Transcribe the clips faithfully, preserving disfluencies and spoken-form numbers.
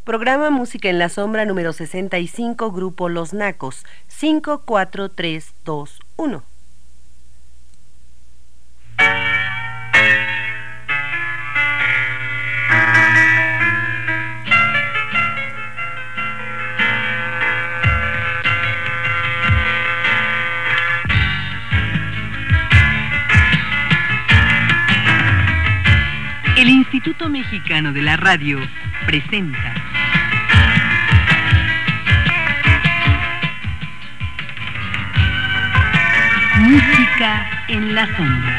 Programa Música en la Sombra número sesenta y cinco, Grupo Los Nacos, cinco, cuatro, tres, dos, uno. El Instituto Mexicano de la Radio presenta Música en la Sombra.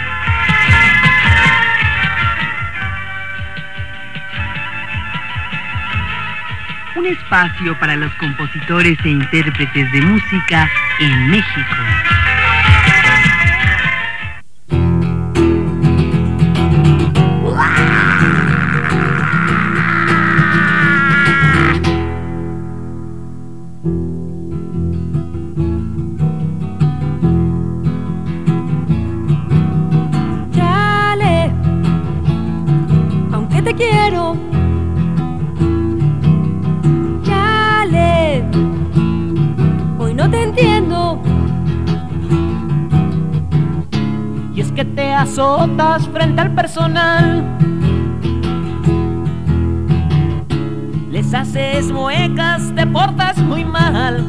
Un espacio para los compositores e intérpretes de música en México. Azotas frente al personal, les haces muecas, te portas muy mal.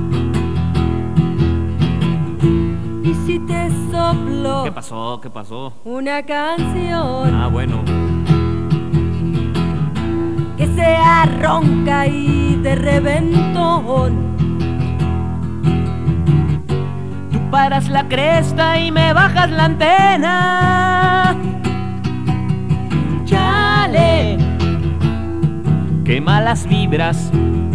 Y si te soplo, ¿Qué pasó? ¿Qué pasó? Una canción. Ah, bueno. Que sea ronca y de reventón. Paras la cresta y me bajas la antena. Chale, qué malas vibras.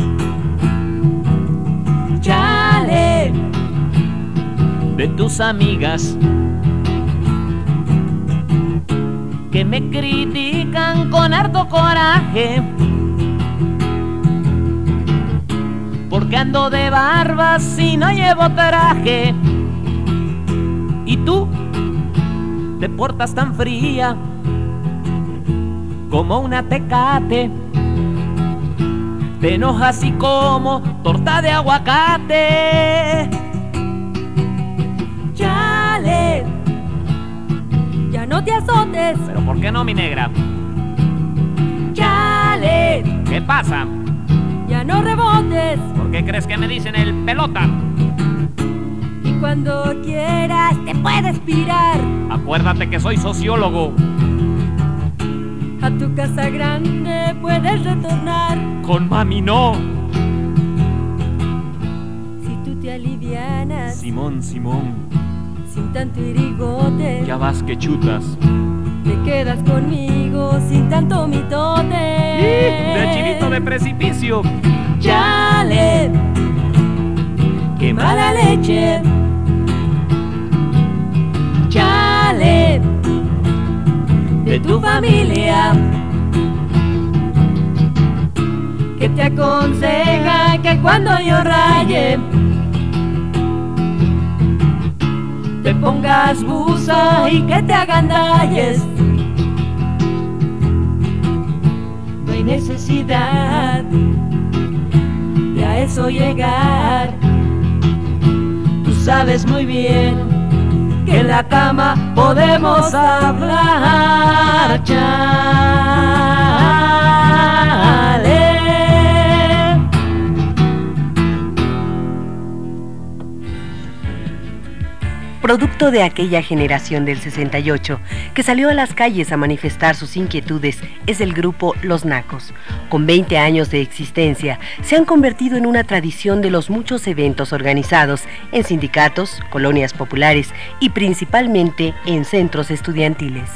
Chale, de tus amigas que me critican con harto coraje, porque ando de barbas y no llevo traje. Y tú te portas tan fría como una Tecate, te enojas y como torta de aguacate. Chale, ya no te azotes. ¿Pero por qué no, mi negra? Chale, ¿qué pasa? Ya no rebotes. ¿Por qué crees que me dicen el pelota? Cuando quieras te puedes pirar. Acuérdate que soy sociólogo. A tu casa grande puedes retornar. Con mami no. Si tú te alivianas, Simón, Simón, sin tanto irigote, ya vas que chutas. Te quedas conmigo sin tanto mitote. De chivito de precipicio. Chale, qué mala leche. Chale, de tu familia, que te aconseja que cuando yo raye te pongas buza y que te agandalles. No hay necesidad de a eso llegar. Tú sabes muy bien que en la cama podemos hablar. Chale. Producto de aquella generación del sesenta y ocho que salió a las calles a manifestar sus inquietudes es el grupo Los Nacos. Con veinte años de existencia, se han convertido en una tradición de los muchos eventos organizados en sindicatos, colonias populares y principalmente en centros estudiantiles.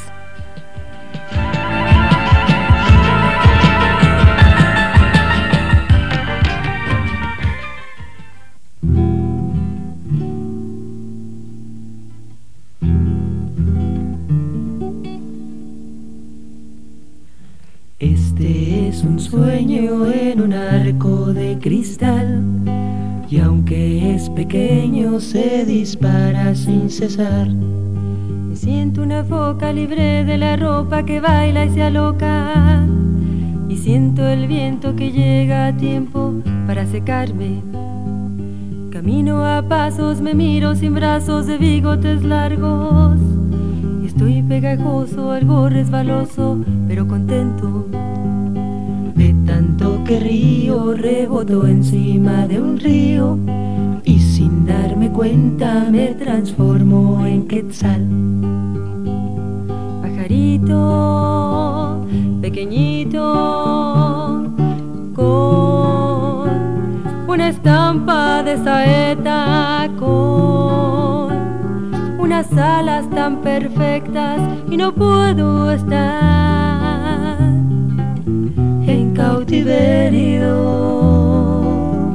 Este es un sueño en un arco de cristal, y aunque es pequeño se dispara sin cesar. Me siento una foca libre de la ropa que baila y se aloca, y siento el viento que llega a tiempo para secarme. Camino a pasos, me miro sin brazos de bigotes largos. Estoy pegajoso, algo resbaloso, pero contento. De tanto que río, reboto encima de un río y sin darme cuenta me transformo en quetzal. Pajarito pequeñito con una estampa de saeta, con unas alas tan perfectas y no puedo estar en cautiverio.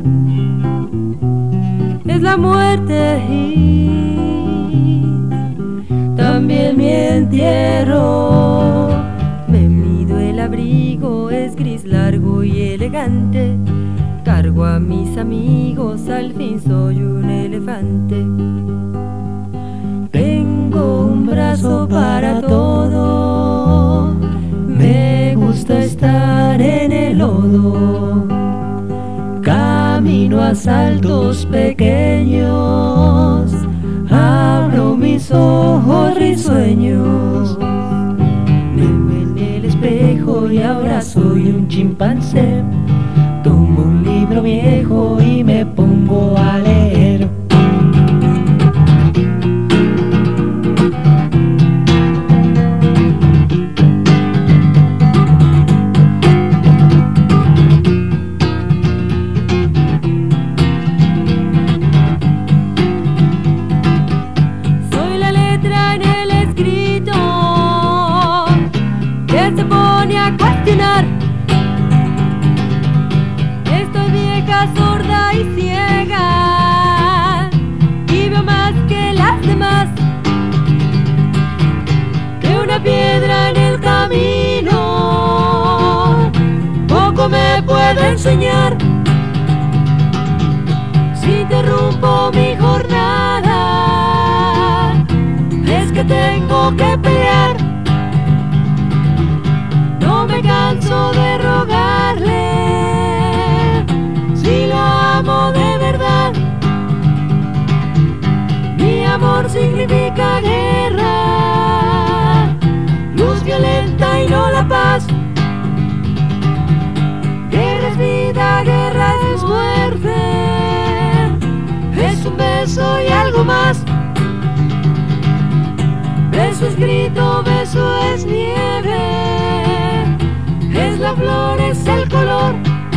Es la muerte y también mi entierro. Me mido el abrigo, es gris largo y elegante. Cargo a mis amigos, al fin soy un elefante. Tengo un brazo para todo, me gusta estar en el lodo. Camino a saltos pequeños, abro mis ojos risueños. Me veo en el espejo y ahora soy un chimpancé. Tomo un libro viejo y me pongo a leer. Soy la letra en el escrito que se pone a cuestionar. Sorda y ciega, y veo más que las demás, que una piedra en el camino, poco me puede enseñar. Si interrumpo mi jornada, es que tengo que pelear. No me canso de rogarle, si lo amo de verdad. Mi amor significa guerra, luz violenta y no la paz. Guerra es vida, guerra es muerte, es un beso y algo más. Beso es grito, beso es nieve, es la flor, es el color.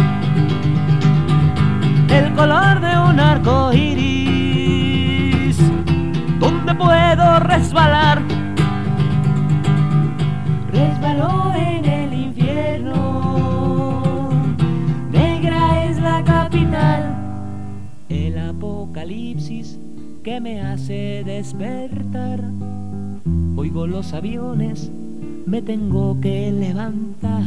El color de un arco iris, donde puedo resbalar. Resbaló en el infierno, negra es la capital. El apocalipsis que me hace despertar. Oigo los aviones, me tengo que levantar.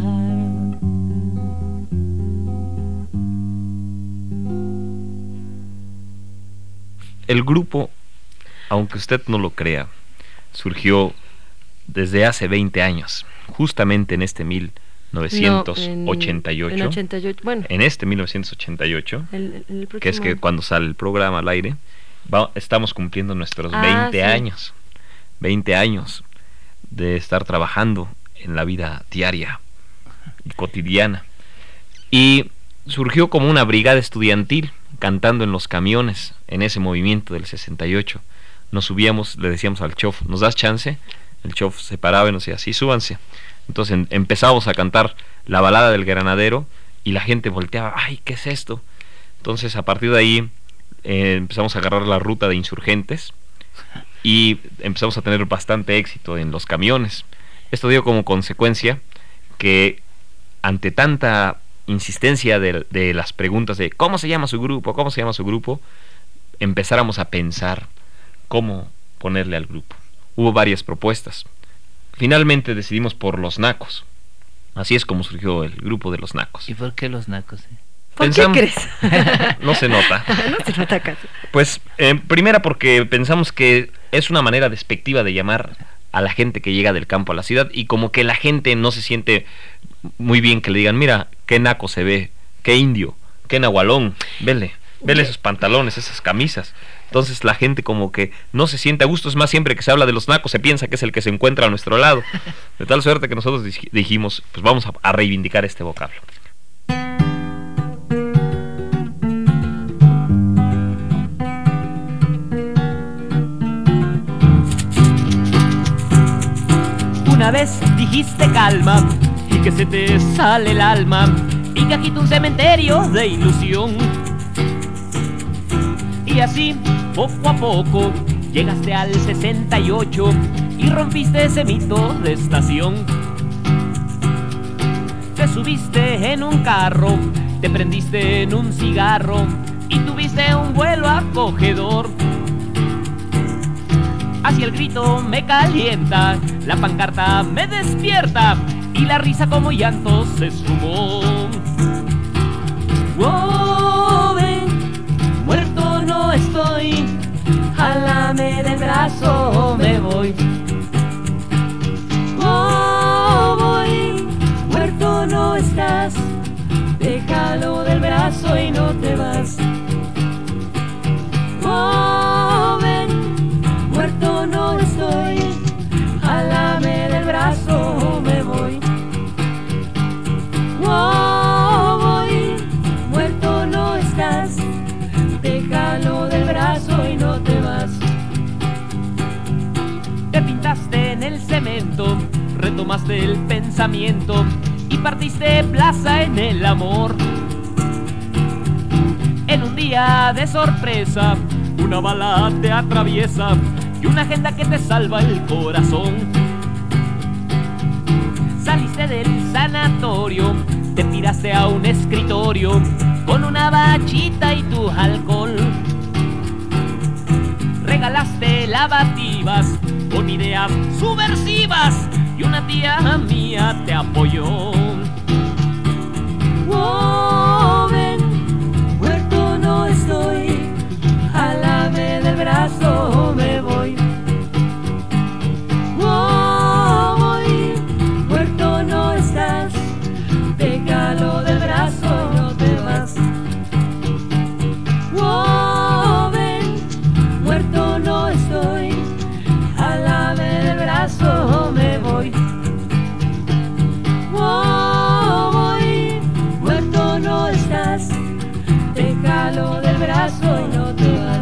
El grupo, aunque usted no lo crea, surgió desde hace veinte años, justamente en este mil novecientos ochenta y ocho. No, en, en ochenta y ocho, bueno. En este mil novecientos ochenta y ocho, el, el próximo... que es que cuando sale el programa al aire, va, estamos cumpliendo nuestros ah, veinte sí. años. veinte años de estar trabajando en la vida diaria y cotidiana. Y surgió como una brigada estudiantil, cantando en los camiones, en ese movimiento del sesenta y ocho. Nos subíamos, le decíamos al chof, ¿nos das chance? El chof se paraba y nos decía, sí, súbanse. Entonces en, empezamos a cantar la balada del granadero y la gente volteaba, ¡ay, qué es esto! Entonces a partir de ahí eh, empezamos a agarrar la ruta de Insurgentes y empezamos a tener bastante éxito en los camiones. Esto dio como consecuencia que ante tanta insistencia de, de las preguntas de ¿cómo se llama su grupo? ¿Cómo se llama su grupo? Empezáramos a pensar cómo ponerle al grupo. Hubo varias propuestas. Finalmente decidimos por Los Nacos. Así es como surgió el grupo de Los Nacos. ¿Y por qué Los Nacos? Eh? ¿Por Pensamos... qué crees? No se nota. No se nota casi. Pues, eh, primera porque pensamos que es una manera despectiva de llamar a la gente que llega del campo a la ciudad y como que la gente no se siente muy bien que le digan, mira, qué naco se ve, qué indio, qué nahualón, vele, vele esos pantalones, esas camisas. Entonces la gente como que no se siente a gusto. Es más, siempre que se habla de los nacos se piensa que es el que se encuentra a nuestro lado. De tal suerte que nosotros dijimos, pues vamos a, a reivindicar este vocablo. Una vez dijiste calma y que se te sale el alma y que aquí tu cementerio de ilusión. Y así, poco a poco, llegaste al sesenta y ocho y rompiste ese mito de estación. Te subiste en un carro, te prendiste en un cigarro y tuviste un vuelo acogedor. Hacia el grito me calienta, la pancarta me despierta y la risa como llanto se esfumó. Oh, ven, muerto no estoy, jálame del brazo, me voy. Oh, voy, muerto no estás, déjalo del brazo y no te vas. Oh, ven, muerto no estoy, jálame del brazo, me voy. Oh, voy, muerto no estás, déjalo del brazo y no te vas. Te pintaste en el cemento, retomaste el pensamiento y partiste plaza en el amor. En un día de sorpresa, una bala te atraviesa y una agenda que te salva el corazón. Saliste del sanatorio, te tiraste a un escritorio con una bachita y tu alcohol. Regalaste lavativas con ideas subversivas y una tía mía te apoyó. Oh, ven, muerto no estoy, jálame del brazo, me voy. Oh, voy, muerto no estás, déjalo del brazo, no te vas. Oh, ven, muerto no estoy, jálame del brazo, me voy. Oh, voy, muerto no estás, déjalo del brazo y no te vas.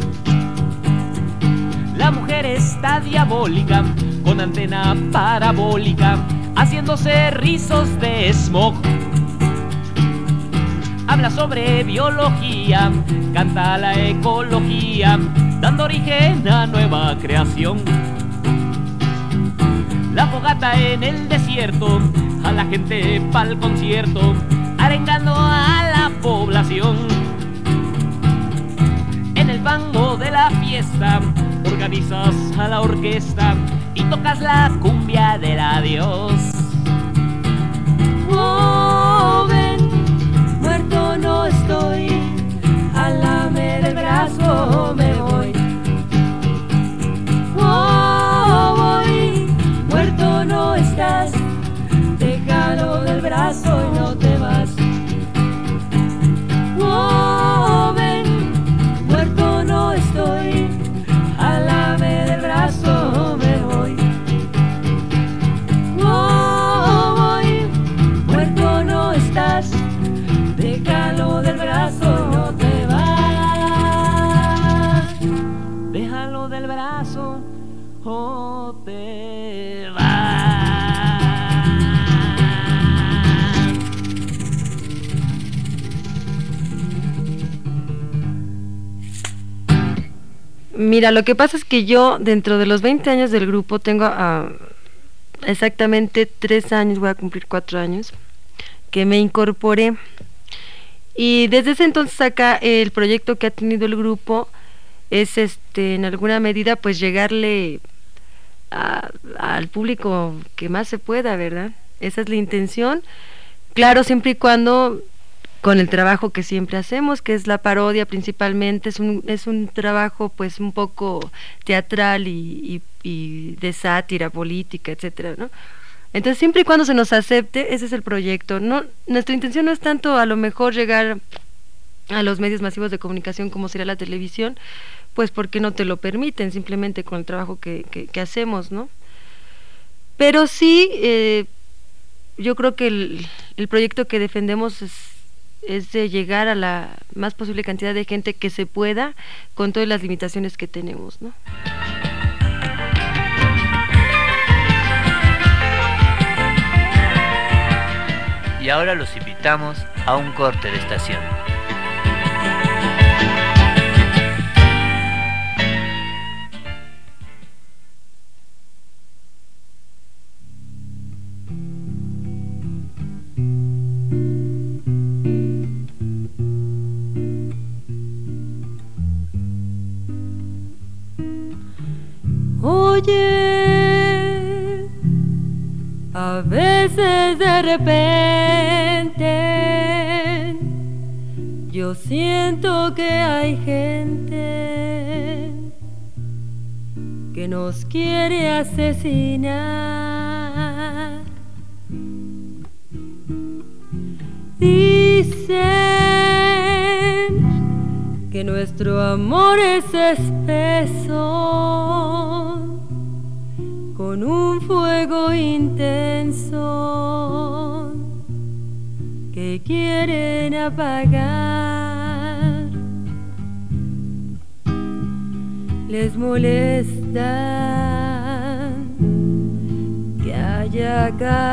La mujer está diabólica, con antena parabólica, haciéndose rizos de smog. Habla sobre biología, canta la ecología, dando origen a nueva creación. La fogata en el desierto, a la gente pa'l concierto, arengando a la población. En el fango de la fiesta, organizas a la orquesta y tocas la cumbia del adiós. Oh, ven, muerto no estoy, jálame del brazo, me voy. Oh, voy, muerto no estás, déjalo del brazo y no te vas. Oh, ven, muerto no estoy, jálame del brazo, me voy. Oh, voy, muerto no estás, déjalo del brazo, no te vas. Déjalo del brazo o te vas. Mira, lo que pasa es que yo, dentro de los veinte años del grupo, tengo uh, exactamente tres años, voy a cumplir cuatro años, que me incorporé. Y desde ese entonces acá, el proyecto que ha tenido el grupo es, este, en alguna medida, pues llegarle a, al público que más se pueda, ¿verdad? Esa es la intención. Claro, siempre y cuando con el trabajo que siempre hacemos, que es la parodia principalmente, es un, es un trabajo pues un poco teatral y, y, y de sátira política, etcétera, ¿no? Entonces, siempre y cuando se nos acepte, ese es el proyecto. No, nuestra intención no es tanto a lo mejor llegar a los medios masivos de comunicación como sería la televisión, pues porque no te lo permiten, simplemente con el trabajo que, que, que hacemos, ¿no? Pero sí, eh, yo creo que el, el proyecto que defendemos es, es de llegar a la más posible cantidad de gente que se pueda, con todas las limitaciones que tenemos, ¿no? Y ahora los invitamos a un corte de estación. Oye, a veces de repente yo siento que hay gente que nos quiere asesinar. Dicen que nuestro amor es espeso, con un fuego intenso que quieren apagar. Les molesta que haya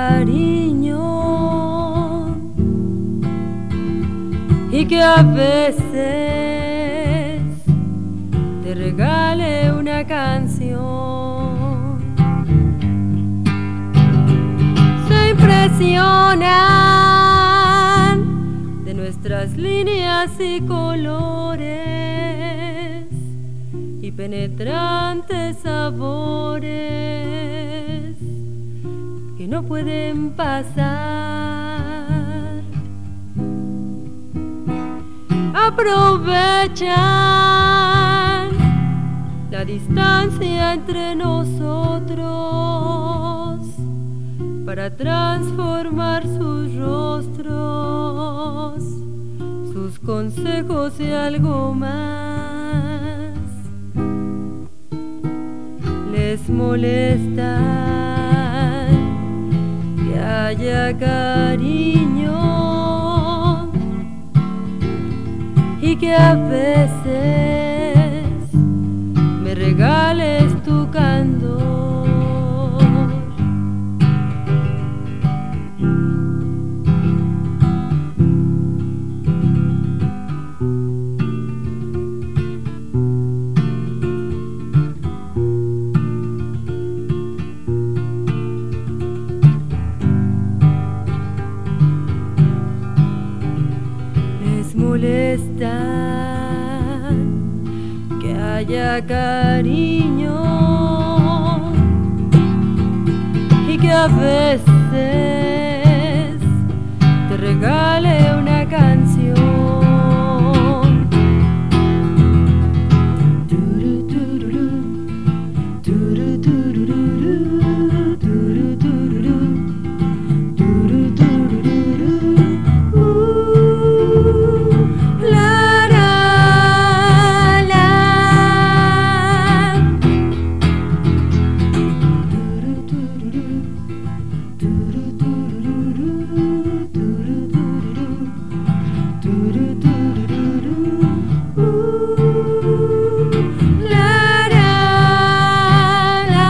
cariño y que a veces te regale una canción. Se impresionan de nuestras líneas y colores y penetrantes sabores que no pueden pasar. Aprovechan la distancia entre nosotros para transformar sus rostros, sus consejos y algo más. Les molesta que haya cariño y que a veces me regales tu candor. Les molesta que haya cariño y que a veces te regale una canción. Turu, tururú, turu, tururú, turu, tururú, turu, tururú. Uh, la, la, la. Turu, tururú, turu, tururú, turu, tururú, turu, tururú. Uh, la, la, la.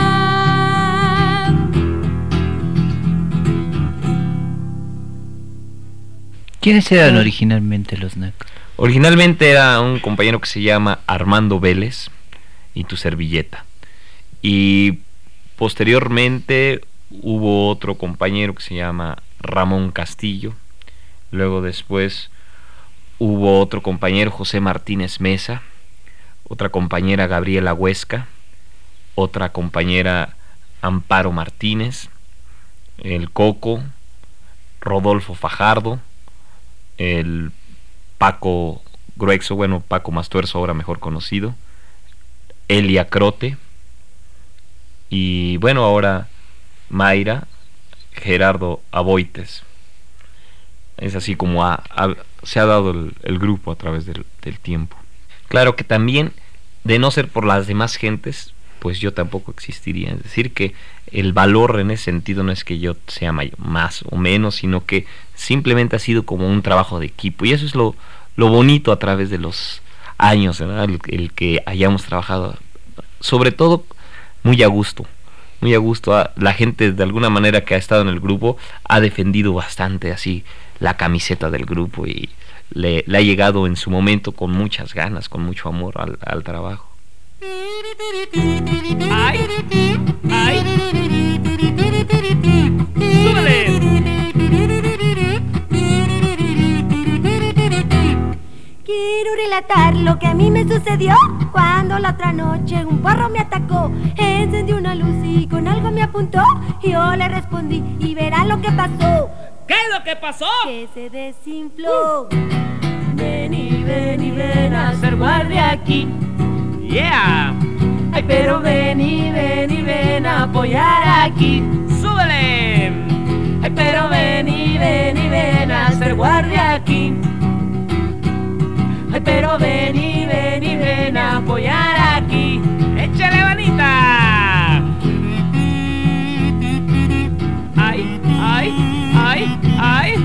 ¿Quiénes eran originalmente los Nacos? Originalmente era un compañero que se llama Armando Vélez y Tu Servilleta. Y posteriormente hubo otro compañero que se llama Ramón Castillo. Luego después hubo otro compañero, José Martínez Mesa. Otra compañera, Gabriela Huesca. Otra compañera, Amparo Martínez. El Coco, Rodolfo Fajardo. El Paco Gruexo, bueno, Paco Mastuerzo, ahora mejor conocido. Elia Crote. Y bueno, ahora Mayra Gerardo Aboites. Es así como ha, ha, se ha dado el, el grupo a través del, del tiempo. Claro que también, de no ser por las demás gentes, pues yo tampoco existiría. Es decir, que el valor en ese sentido no es que yo sea mayor, más o menos, sino que simplemente ha sido como un trabajo de equipo. Y eso es lo, lo bonito a través de los años, ¿verdad? El, el que hayamos trabajado, sobre todo muy a gusto. Muy a gusto. La gente, de alguna manera, que ha estado en el grupo ha defendido bastante así la camiseta del grupo y le, le ha llegado en su momento con muchas ganas, con mucho amor al, al trabajo. ¡Ay! ¡Ay! ¡Súbele! Quiero relatar lo que a mí me sucedió cuando la otra noche un porro me atacó. Encendió una luz y con algo me apuntó. Y yo le respondí y verá lo que pasó. ¿Qué es lo que pasó? Que se desinfló. Uh. Ven y ven y ven a ser guardia aquí. Yeah. Ay, pero ven y ven y ven a apoyar aquí. Súbele. Ay, pero ven y ven y ven a ser guardia aquí. Ay, pero ven y ven y ven a apoyar aquí. ¡Échale, manita! ¡Ay, ay, ay, ay!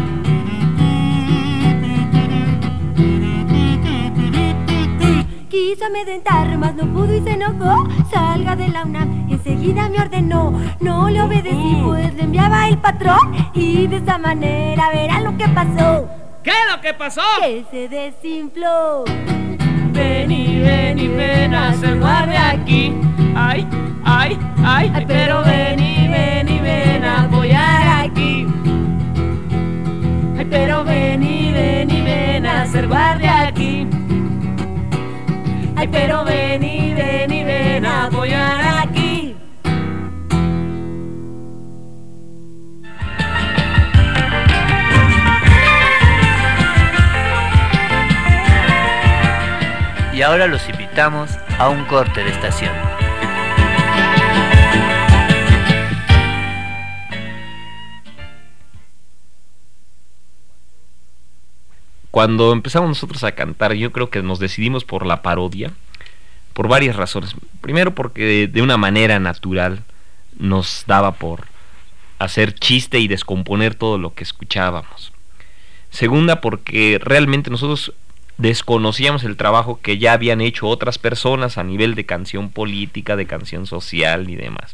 Quiso amedrentar, mas no pudo y se enojó. Salga de la UNAM, enseguida me ordenó. No le obedecí, pues le enviaba el patrón. Y de esa manera verá lo que pasó. ¿Qué es lo que pasó? Que se desinfló. Ven y ven y ven a ser guardia aquí. Ay, ay, ay, ay, pero ven y ven y ven a apoyar aquí. Ay, pero ven y ven y ven a ser guardia aquí. Ay, pero ven y ven y ven a apoyar aquí. Y ahora los invitamos a un corte de estación. Cuando empezamos nosotros a cantar, yo creo que nos decidimos por la parodia, por varias razones. Primero, porque de, de una manera natural nos daba por hacer chiste y descomponer todo lo que escuchábamos. Segunda, porque realmente nosotros desconocíamos el trabajo que ya habían hecho otras personas a nivel de canción política, de canción social y demás.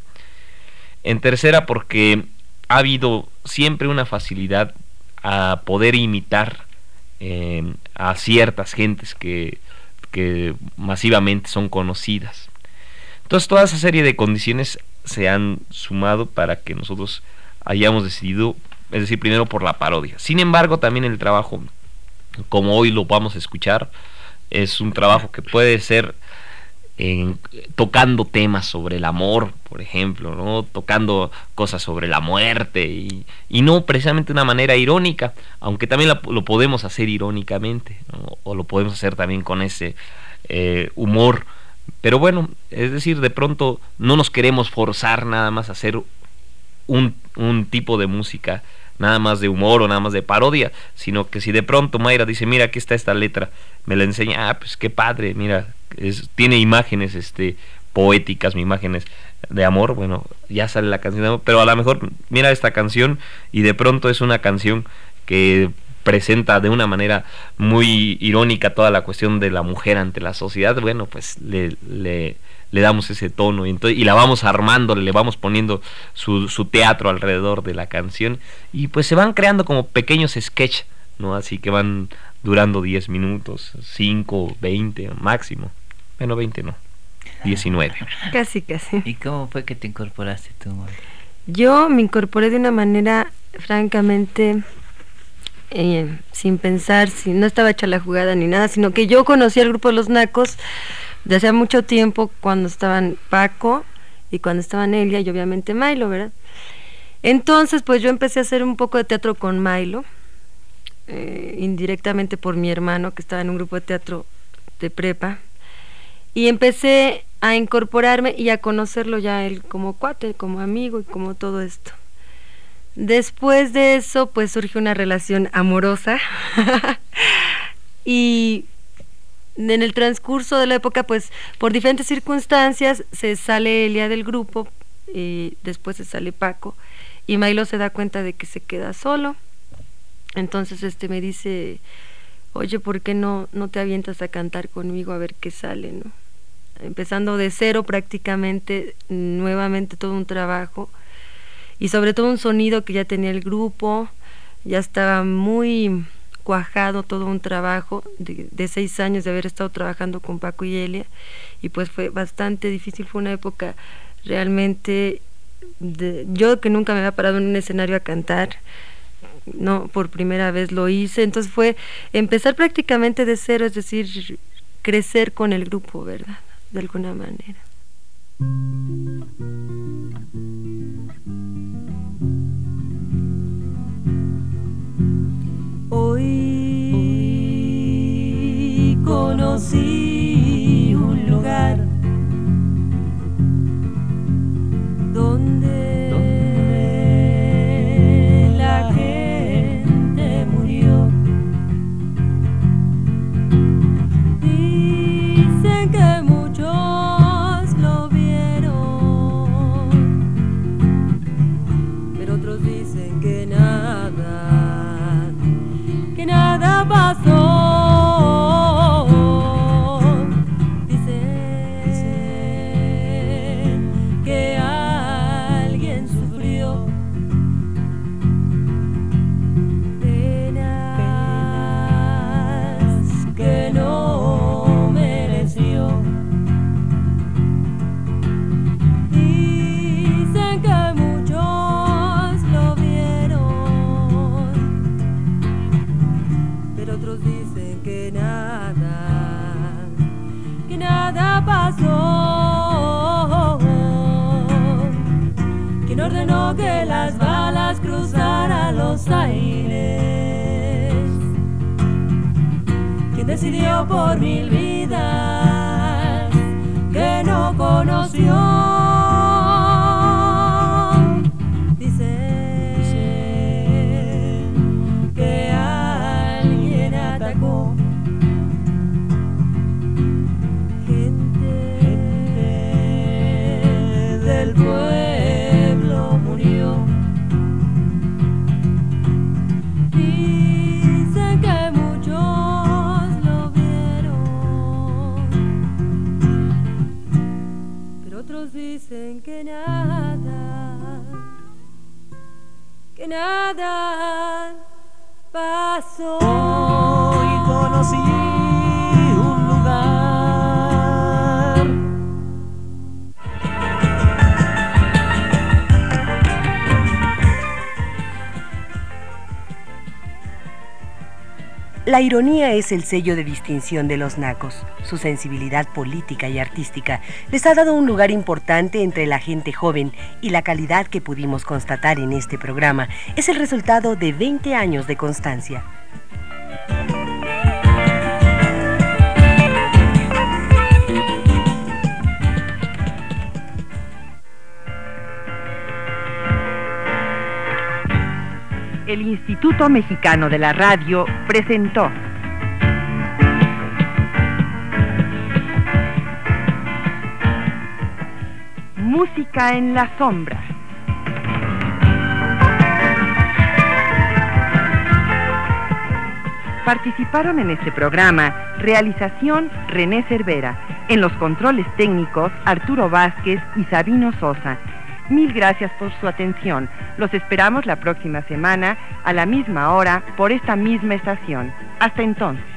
En tercera, porque ha habido siempre una facilidad a poder imitar eh, a ciertas gentes que, que masivamente son conocidas. Entonces toda esa serie de condiciones se han sumado para que nosotros hayamos decidido, es decir, primero por la parodia. Sin embargo, también el trabajo, como hoy lo vamos a escuchar, es un trabajo que puede ser en, tocando temas sobre el amor, por ejemplo, ¿no? Tocando cosas sobre la muerte y, y no precisamente de una manera irónica, aunque también la, lo podemos hacer irónicamente, ¿no? O lo podemos hacer también con ese eh, humor, pero bueno, es decir, de pronto no nos queremos forzar nada más a hacer un, un tipo de música nada más de humor o nada más de parodia, sino que si de pronto Mayra dice, mira, aquí está esta letra, me la enseña, ah, pues qué padre, mira, es, tiene imágenes este poéticas, imágenes de amor, bueno, ya sale la canción de amor, pero a lo mejor mira esta canción y de pronto es una canción que presenta de una manera muy irónica toda la cuestión de la mujer ante la sociedad, bueno, pues le, le, le damos ese tono y, entonces, y la vamos armando, le vamos poniendo su, su teatro alrededor de la canción y pues se van creando como pequeños sketch, ¿no? Así que van durando diez minutos, cinco, veinte máximo, bueno, veinte no, diecinueve. Casi, casi. ¿Y cómo fue que te incorporaste tú, Mónica? Yo me incorporé de una manera francamente eh, sin pensar, sin, no estaba hecha la jugada ni nada, sino que yo conocí al grupo de Los Nacos de hace mucho tiempo, cuando estaban Paco y cuando estaban Elia y obviamente Milo, ¿verdad? Entonces pues yo empecé a hacer un poco de teatro con Milo, eh, indirectamente por mi hermano que estaba en un grupo de teatro de prepa, y empecé a incorporarme y a conocerlo ya él como cuate, como amigo y como todo esto. Después de eso, pues surge una relación amorosa y en el transcurso de la época, pues por diferentes circunstancias se sale Elia del grupo y después se sale Paco y Milo se da cuenta de que se queda solo. Entonces este me dice, oye, ¿por qué no, no te avientas a cantar conmigo a ver qué sale, ¿no? Empezando de cero prácticamente, nuevamente todo un trabajo y sobre todo un sonido que ya tenía el grupo, ya estaba muy cuajado todo un trabajo de, de seis años de haber estado trabajando con Paco y Elia, y pues fue bastante difícil, fue una época realmente, de, yo que nunca me había parado en un escenario a cantar, no, por primera vez lo hice, entonces fue empezar prácticamente de cero, es decir, crecer con el grupo, ¿verdad? De alguna manera. Hoy conocí un lugar donde, donde la gente murió. Dicen que muchos lo vieron, pero otros dicen que nada, que nada pasó. Dicen que alguien sufrió penas que no mereció. Dicen que muchos lo vieron, pero otros dicen que nada, que nada pasó. ¿Quién ordenó que las balas cruzaran los aires? ¿Quién decidió por mil vidas que no conoció? Dicen que alguien atacó. Gente, gente del pueblo murió. Dicen que muchos lo vieron, pero otros dicen que nada, que nada pasó. Hoy conocí un lugar. La ironía es el sello de distinción de los nacos. Su sensibilidad política y artística les ha dado un lugar importante entre la gente joven, y la calidad que pudimos constatar en este programa es el resultado de veinte años de constancia. El Instituto Mexicano de la Radio presentó Música en la Sombra. Participaron en este programa: realización René Cervera, en los controles técnicos Arturo Vázquez y Sabino Sosa. Mil gracias por su atención. Los esperamos la próxima semana a la misma hora por esta misma estación. Hasta entonces.